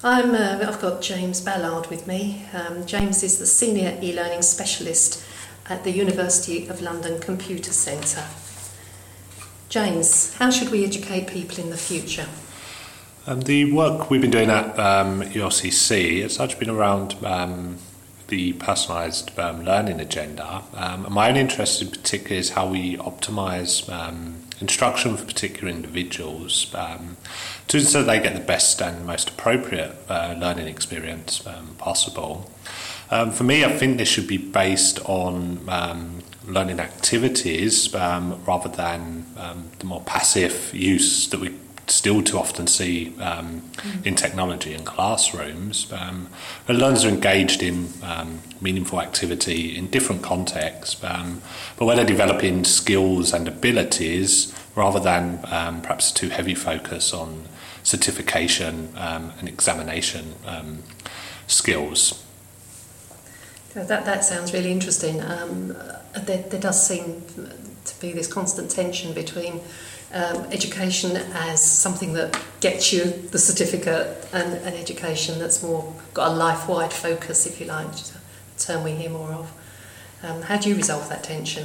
I've got James Ballard with me. James is the Senior E-Learning Specialist at the University of London Computer Centre. James, how should we educate people in the future? The work we've been doing at ULCC has actually been around the personalised learning agenda. And my own interest in particular is how we optimise instruction for particular individuals so that they get the best and most appropriate learning experience possible. For me, I think this should be based on learning activities rather than the more passive use that we still too often see in technology in classrooms. Where learners are engaged in meaningful activity in different contexts, but where they're developing skills and abilities rather than perhaps a too heavy focus on certification and examination skills. That sounds really interesting. There does seem to be this constant tension between education as something that gets you the certificate and education that's more got a life-wide focus, if you like, which is a term we hear more of. How do you resolve that tension?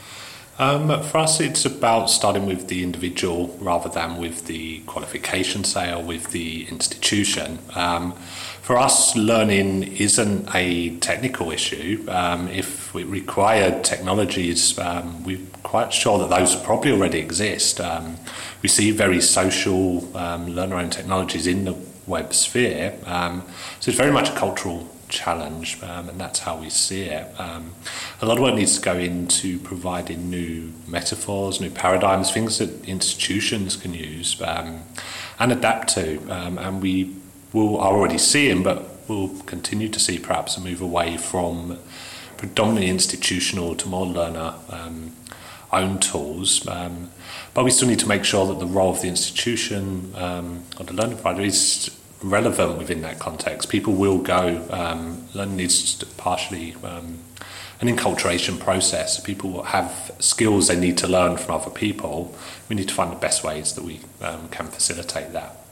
For us, it's about starting with the individual rather than with the qualification, say, or with the institution. For us, learning isn't a technical issue. If we require technologies, we're quite sure that those probably already exist. We see very social learner-owned technologies in the web sphere. So it's very much a cultural challenge, and that's how we see it. A lot of work needs to go into providing new metaphors, new paradigms, things that institutions can use and adapt to, and we are already seeing, but we'll continue to see perhaps a move away from predominantly institutional to more learner own tools, but we still need to make sure that the role of the institution or the learning provider is relevant within that context. People will go, learning needs to partially an enculturation process. People will have skills they need to learn from other people. We need to find the best ways that we can facilitate that.